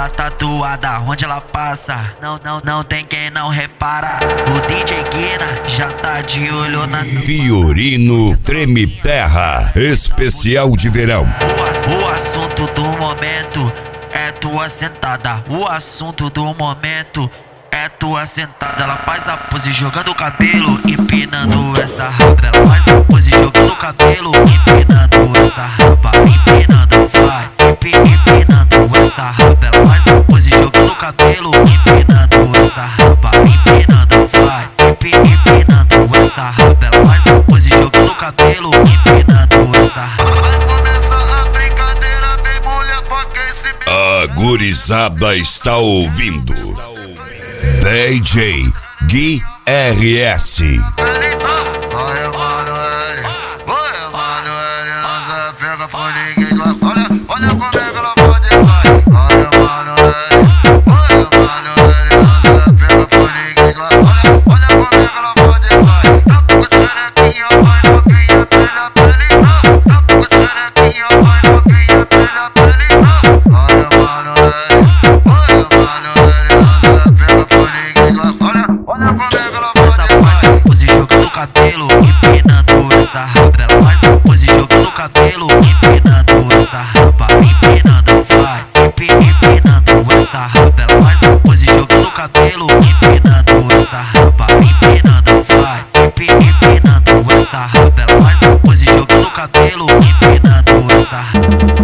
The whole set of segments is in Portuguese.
tá tatuada onde ela passa. Não tem quem não repara. O DJ Guina já tá de olho na Fiorino Treme Terra, especial de verão. O assunto do momento é tua sentada. O assunto do momento é tua sentada. Ela faz a pose jogando o cabelo, empinando essa raba. Ela faz a pose jogando o cabelo, empinando essa raba. Empinando, vai, empinando essa raba. Ela faz a pose jogando o cabelo, empinando essa raba. Empinando, vai, empinando essa raba. Ela faz a pose jogando o cabelo, empinando essa raba. Vai começar a brincadeira, vem mulher com aquecimento. A gurizada está ouvindo DJ Gui RS. Vai, Emanuele, não se pega por ninguém. Olha como é que ela pode vai. Vai, Emanuele, não se pega por ninguém. Olha como é que ela pode vai. Trato com as perequinhas, vai novinha, pela pelita. Trato com as perequinhas, vai novinha, pela pelita. Vai, Emanuele, não se pega por ninguém. Olha como é que ela pode vai. Pose jogando o cabelo, empinando essa raba. Ela faz a pose jogando o cabelo, empinando essa raba. Empinando, vai, empinando essa raba. Ela faz a pose jogando o cabelo, empinando essa raba. Empinando, vai, empinando essa raba. Ela faz a pose jogando o cabelo, empinando essa raba.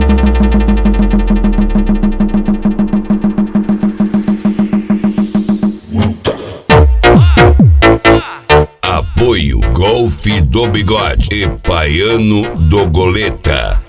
Apoio Golfe do Bigode e Paiano do Goleta.